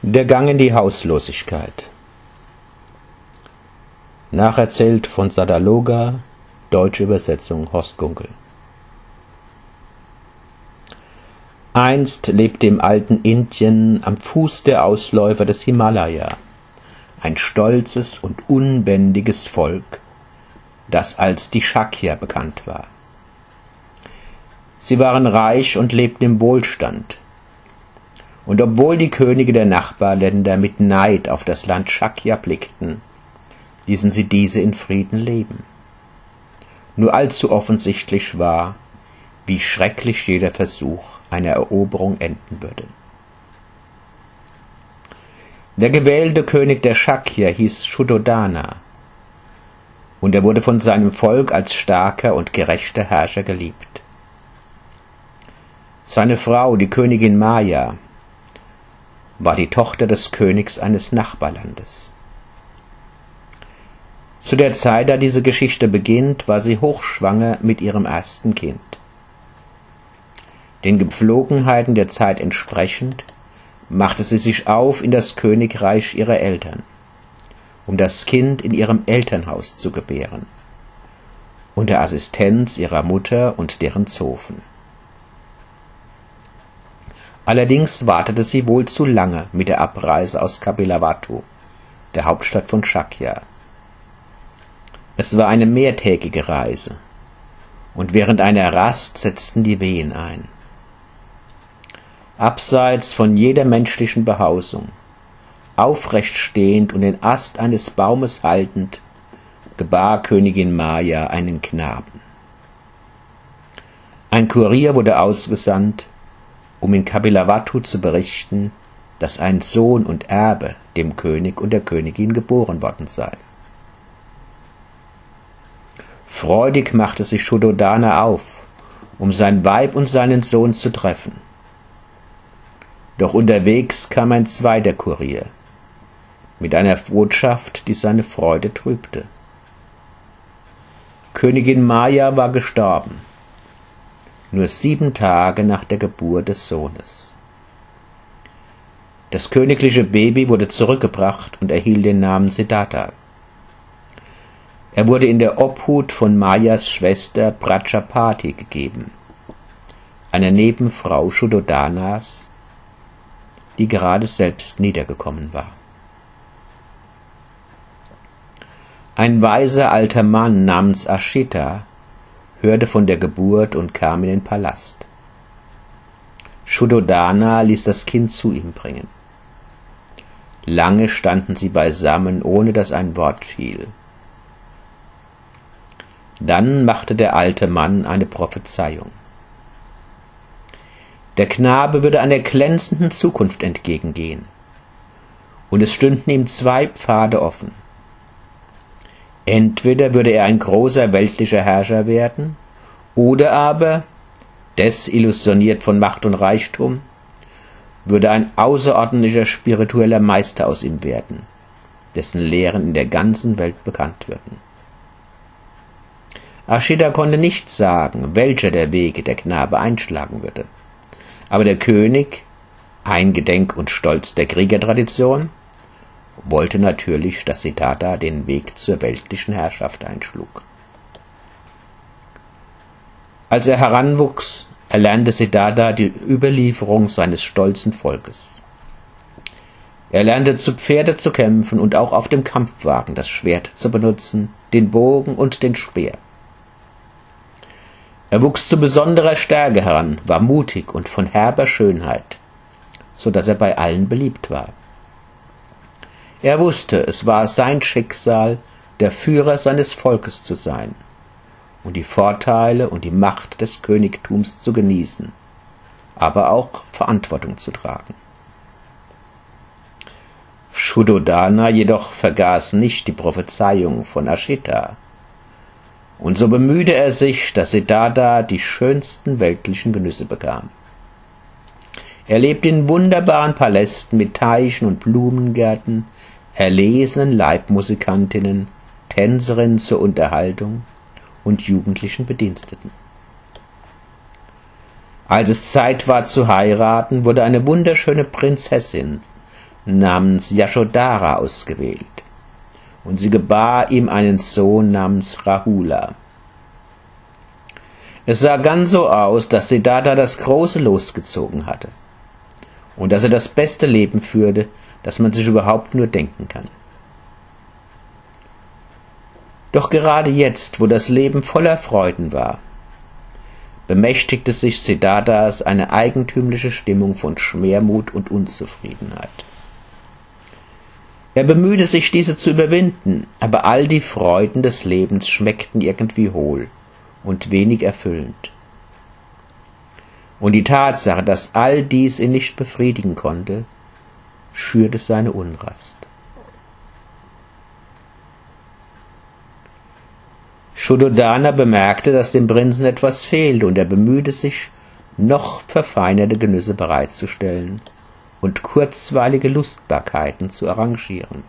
Der Gang in die Hauslosigkeit. Nacherzählt von Sadaloga, deutsche Übersetzung Horst Gunkel. Einst lebte im alten Indien am Fuß der Ausläufer des Himalaya ein stolzes und unbändiges Volk, das als die Shakya bekannt war. Sie waren reich und lebten im Wohlstand. Und obwohl die Könige der Nachbarländer mit Neid auf das Land Shakya blickten, ließen sie diese in Frieden leben. Nur allzu offensichtlich war, wie schrecklich jeder Versuch einer Eroberung enden würde. Der gewählte König der Shakya hieß Shuddhodana, und er wurde von seinem Volk als starker und gerechter Herrscher geliebt. Seine Frau, die Königin Maya, war die Tochter des Königs eines Nachbarlandes. Zu der Zeit, da diese Geschichte beginnt, war sie hochschwanger mit ihrem ersten Kind. Den Gepflogenheiten der Zeit entsprechend machte sie sich auf in das Königreich ihrer Eltern, um das Kind in ihrem Elternhaus zu gebären, unter Assistenz ihrer Mutter und deren Zofen. Allerdings wartete sie wohl zu lange mit der Abreise aus Kapilavatthu, der Hauptstadt von Shakya. Es war eine mehrtägige Reise, und während einer Rast setzten die Wehen ein. Abseits von jeder menschlichen Behausung, aufrecht stehend und den Ast eines Baumes haltend, gebar Königin Maya einen Knaben. Ein Kurier wurde ausgesandt, um in Kapilavatthu zu berichten, dass ein Sohn und Erbe dem König und der Königin geboren worden sei. Freudig machte sich Shuddhodana auf, um sein Weib und seinen Sohn zu treffen. Doch unterwegs kam ein zweiter Kurier, mit einer Botschaft, die seine Freude trübte. Königin Maya war gestorben, nur 7 Tage nach der Geburt des Sohnes. Das königliche Baby wurde zurückgebracht und erhielt den Namen Siddhartha. Er wurde in der Obhut von Mayas Schwester Prajapati gegeben, einer Nebenfrau Shuddhodanas, die gerade selbst niedergekommen war. Ein weiser alter Mann namens Ashita hörte von der Geburt und kam in den Palast. Shuddhodana ließ das Kind zu ihm bringen. Lange standen sie beisammen, ohne dass ein Wort fiel. Dann machte der alte Mann eine Prophezeiung. Der Knabe würde einer glänzenden Zukunft entgegengehen, und es stünden ihm 2 Pfade offen. Entweder würde er ein großer weltlicher Herrscher werden, oder aber, desillusioniert von Macht und Reichtum, würde ein außerordentlicher spiritueller Meister aus ihm werden, dessen Lehren in der ganzen Welt bekannt würden. Ashita konnte nicht sagen, welcher der Wege der Knabe einschlagen würde, aber der König, eingedenk und stolz der Kriegertradition, wollte natürlich, dass Siddhartha den Weg zur weltlichen Herrschaft einschlug. Als er heranwuchs, erlernte Siddhartha die Überlieferung seines stolzen Volkes. Er lernte zu Pferde zu kämpfen und auch auf dem Kampfwagen das Schwert zu benutzen, den Bogen und den Speer. Er wuchs zu besonderer Stärke heran, war mutig und von herber Schönheit, so dass er bei allen beliebt war. Er wusste, es war sein Schicksal, der Führer seines Volkes zu sein und die Vorteile und die Macht des Königtums zu genießen, aber auch Verantwortung zu tragen. Shuddhodana jedoch vergaß nicht die Prophezeiung von Ashita, und so bemühte er sich, dass Siddhartha die schönsten weltlichen Genüsse bekam. Er lebte in wunderbaren Palästen mit Teichen und Blumengärten, erlesenen Leibmusikantinnen, Tänzerinnen zur Unterhaltung und jugendlichen Bediensteten. Als es Zeit war zu heiraten, wurde eine wunderschöne Prinzessin namens Yashodhara ausgewählt, und sie gebar ihm einen Sohn namens Rahula. Es sah ganz so aus, dass Siddhartha das große Los gezogen hatte und dass er das beste Leben führte, das man sich überhaupt nur denken kann. Doch gerade jetzt, wo das Leben voller Freuden war, bemächtigte sich Siddharthas eine eigentümliche Stimmung von Schwermut und Unzufriedenheit. Er bemühte sich, diese zu überwinden, aber all die Freuden des Lebens schmeckten irgendwie hohl und wenig erfüllend. Und die Tatsache, dass all dies ihn nicht befriedigen konnte, schürte seine Unrast. Shuddhodana bemerkte, dass dem Prinzen etwas fehlte, und er bemühte sich, noch verfeinerte Genüsse bereitzustellen und kurzweilige Lustbarkeiten zu arrangieren.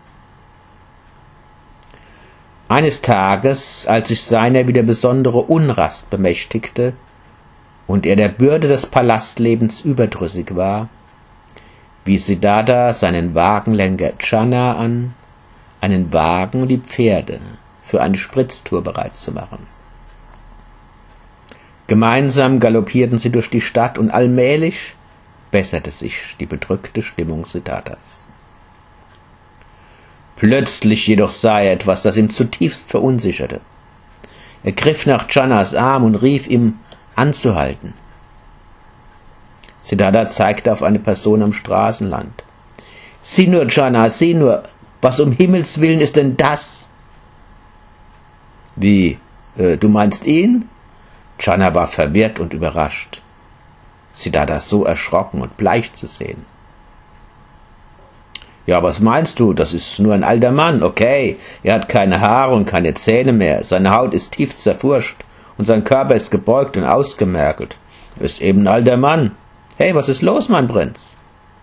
Eines Tages, als sich seiner wieder besondere Unrast bemächtigte und er der Bürde des Palastlebens überdrüssig war, wies Siddhartha seinen Wagenlenker Channa an, einen Wagen und die Pferde für eine Spritztour bereit zu machen. Gemeinsam galoppierten sie durch die Stadt, und allmählich besserte sich die bedrückte Stimmung Siddharthas. Plötzlich jedoch sah er etwas, das ihn zutiefst verunsicherte. Er griff nach Channas Arm und rief ihm, anzuhalten. Siddhartha zeigte auf eine Person am Straßenrand. »Sieh nur, Channa, sieh nur, was um Himmels Willen ist denn das?« »Wie, du meinst ihn?« Channa war verwirrt und überrascht, Siddhartha so erschrocken und bleich zu sehen. »Ja, was meinst du? Das ist nur ein alter Mann, okay. Er hat keine Haare und keine Zähne mehr, seine Haut ist tief zerfurcht und sein Körper ist gebeugt und ausgemergelt. Er ist eben ein alter Mann. Hey, was ist los, mein Prinz?«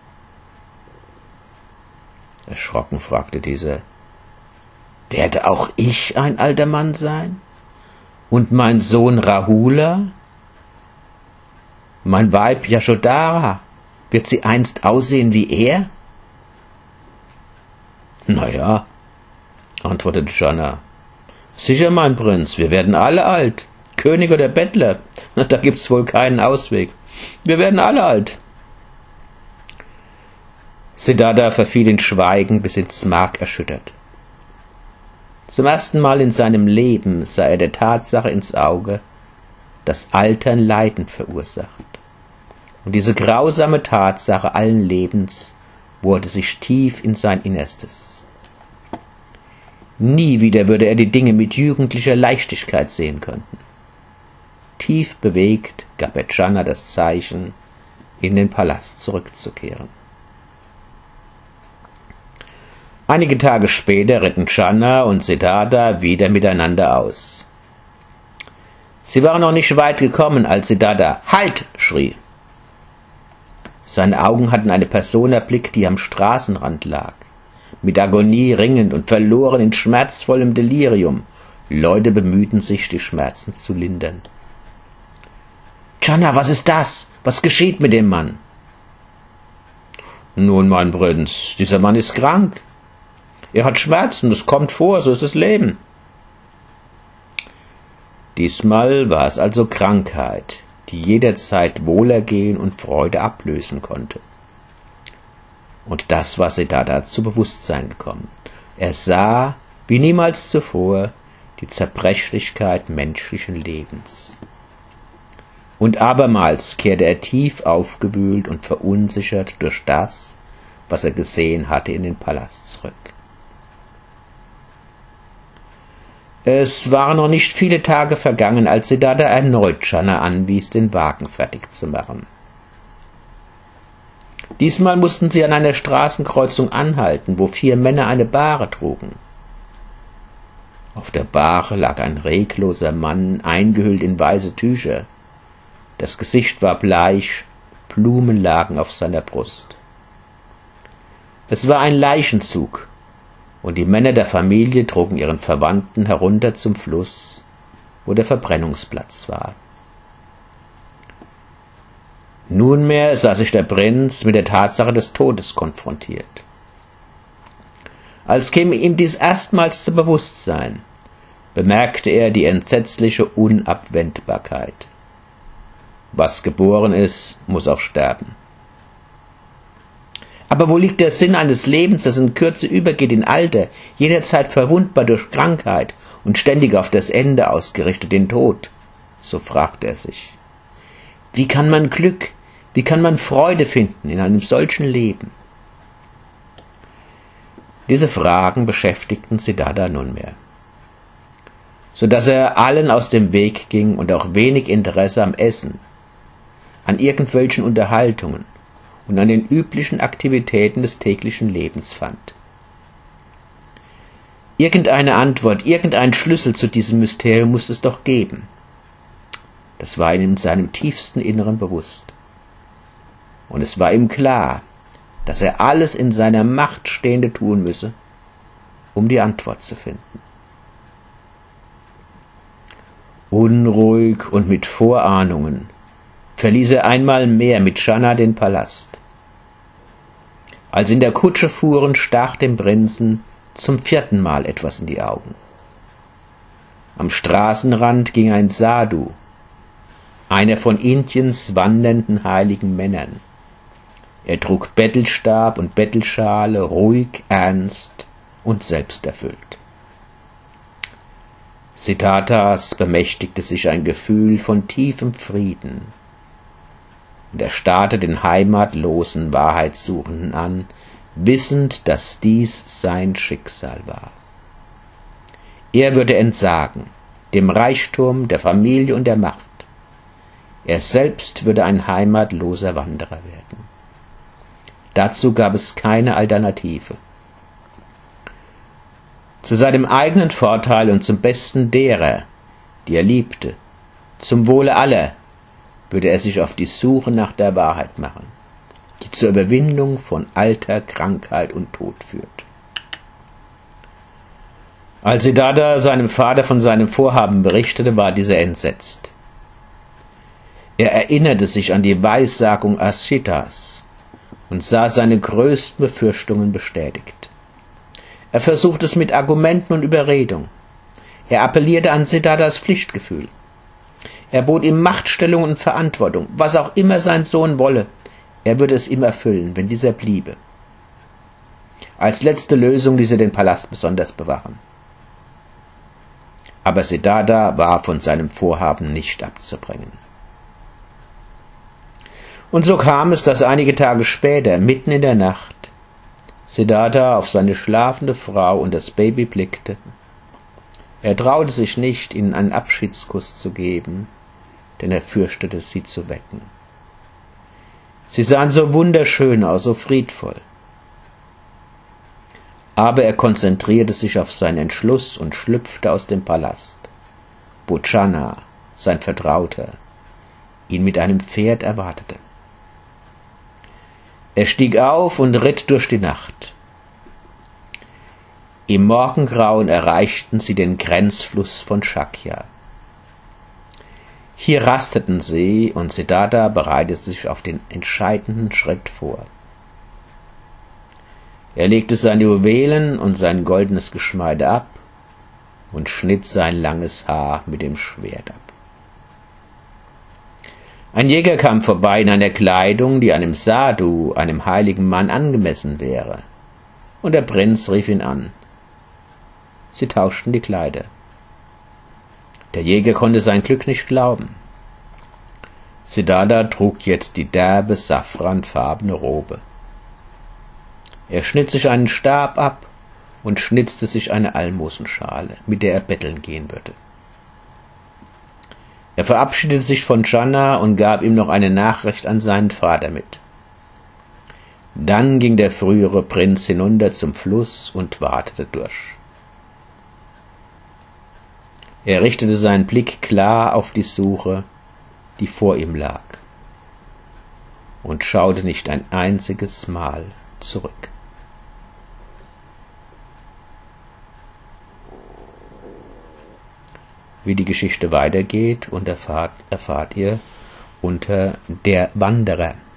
Erschrocken fragte dieser, »Werde auch ich ein alter Mann sein? Und mein Sohn Rahula? Mein Weib Yashodhara, wird sie einst aussehen wie er?« »Naja«, antwortete Channa, »sicher, mein Prinz, wir werden alle alt. König oder Bettler, da gibt's wohl keinen Ausweg. Wir werden alle alt.« Siddhartha verfiel in Schweigen bis ins Mark erschüttert. Zum ersten Mal in seinem Leben sah er der Tatsache ins Auge, dass Altern Leiden verursacht. Und diese grausame Tatsache allen Lebens bohrte sich tief in sein Innerstes. Nie wieder würde er die Dinge mit jugendlicher Leichtigkeit sehen können. Tief bewegt gab er Channa das Zeichen, in den Palast zurückzukehren. Einige Tage später ritten Channa und Siddhartha wieder miteinander aus. Sie waren noch nicht weit gekommen, als Siddhartha »Halt!« schrie. Seine Augen hatten eine Person erblickt, die am Straßenrand lag, mit Agonie ringend und verloren in schmerzvollem Delirium. Leute bemühten sich, die Schmerzen zu lindern. »Channa, was ist das? Was geschieht mit dem Mann?« »Nun, mein Prinz, dieser Mann ist krank. Er hat Schmerzen, das kommt vor, so ist das Leben.« Diesmal war es also Krankheit, die jederzeit Wohlergehen und Freude ablösen konnte. Und das war Siddhartha zu Bewusstsein gekommen. Er sah, wie niemals zuvor, die Zerbrechlichkeit menschlichen Lebens. Und abermals kehrte er tief aufgewühlt und verunsichert durch das, was er gesehen hatte, in den Palast zurück. Es waren noch nicht viele Tage vergangen, als Siddhartha erneut Channa anwies, den Wagen fertig zu machen. Diesmal mussten sie an einer Straßenkreuzung anhalten, wo 4 Männer eine Bahre trugen. Auf der Bahre lag ein regloser Mann, eingehüllt in weiße Tücher. Das Gesicht war bleich, Blumen lagen auf seiner Brust. Es war ein Leichenzug, und die Männer der Familie trugen ihren Verwandten herunter zum Fluss, wo der Verbrennungsplatz war. Nunmehr sah sich der Prinz mit der Tatsache des Todes konfrontiert. Als käme ihm dies erstmals zu Bewusstsein, bemerkte er die entsetzliche Unabwendbarkeit. Was geboren ist, muss auch sterben. Aber wo liegt der Sinn eines Lebens, das in Kürze übergeht in Alter, jederzeit verwundbar durch Krankheit und ständig auf das Ende ausgerichtet, den Tod? So fragte er sich. Wie kann man Glück, wie kann man Freude finden in einem solchen Leben? Diese Fragen beschäftigten Siddhartha nunmehr, so dass er allen aus dem Weg ging und auch wenig Interesse am Essen, an irgendwelchen Unterhaltungen und an den üblichen Aktivitäten des täglichen Lebens fand. Irgendeine Antwort, irgendein Schlüssel zu diesem Mysterium muss es doch geben. Das war ihm in seinem tiefsten Inneren bewusst. Und es war ihm klar, dass er alles in seiner Macht Stehende tun müsse, um die Antwort zu finden. Unruhig und mit Vorahnungen verließ er einmal mehr mit Channa den Palast. Als sie in der Kutsche fuhren, stach dem Prinzen zum 4. Mal etwas in die Augen. Am Straßenrand ging ein Sadhu, einer von Indiens wandernden heiligen Männern. Er trug Bettelstab und Bettelschale, ruhig, ernst und selbsterfüllt. Siddharthas bemächtigte sich ein Gefühl von tiefem Frieden, und er starrte den heimatlosen Wahrheitssuchenden an, wissend, dass dies sein Schicksal war. Er würde entsagen, dem Reichtum, der Familie und der Macht. Er selbst würde ein heimatloser Wanderer werden. Dazu gab es keine Alternative. Zu seinem eigenen Vorteil und zum Besten derer, die er liebte, zum Wohle aller, würde er sich auf die Suche nach der Wahrheit machen, die zur Überwindung von Alter, Krankheit und Tod führt. Als Siddhartha seinem Vater von seinem Vorhaben berichtete, war dieser entsetzt. Er erinnerte sich an die Weissagung Ashitas und sah seine größten Befürchtungen bestätigt. Er versuchte es mit Argumenten und Überredung. Er appellierte an Siddharthas Pflichtgefühl. Er bot ihm Machtstellung und Verantwortung, was auch immer sein Sohn wolle. Er würde es ihm erfüllen, wenn dieser bliebe. Als letzte Lösung ließ er den Palast besonders bewachen. Aber Siddhartha war von seinem Vorhaben nicht abzubringen. Und so kam es, dass einige Tage später, mitten in der Nacht, Siddhartha auf seine schlafende Frau und das Baby blickte. Er traute sich nicht, ihnen einen Abschiedskuss zu geben, denn er fürchtete, sie zu wecken. Sie sahen so wunderschön aus, so friedvoll. Aber er konzentrierte sich auf seinen Entschluss und schlüpfte aus dem Palast, wo Channa, sein Vertrauter, ihn mit einem Pferd erwartete. Er stieg auf und ritt durch die Nacht. Im Morgengrauen erreichten sie den Grenzfluss von Shakya. Hier rasteten sie und Siddhartha bereitete sich auf den entscheidenden Schritt vor. Er legte seine Juwelen und sein goldenes Geschmeide ab und schnitt sein langes Haar mit dem Schwert ab. Ein Jäger kam vorbei in einer Kleidung, die einem Sadhu, einem heiligen Mann, angemessen wäre, und der Prinz rief ihn an. Sie tauschten die Kleider. Der Jäger konnte sein Glück nicht glauben. Siddhartha trug jetzt die derbe, safranfarbene Robe. Er schnitt sich einen Stab ab und schnitzte sich eine Almosenschale, mit der er betteln gehen würde. Er verabschiedete sich von Channa und gab ihm noch eine Nachricht an seinen Vater mit. Dann ging der frühere Prinz hinunter zum Fluss und watete durch. Er richtete seinen Blick klar auf die Suche, die vor ihm lag, und schaute nicht ein einziges Mal zurück. Wie die Geschichte weitergeht, erfahrt ihr unter Der Wanderer.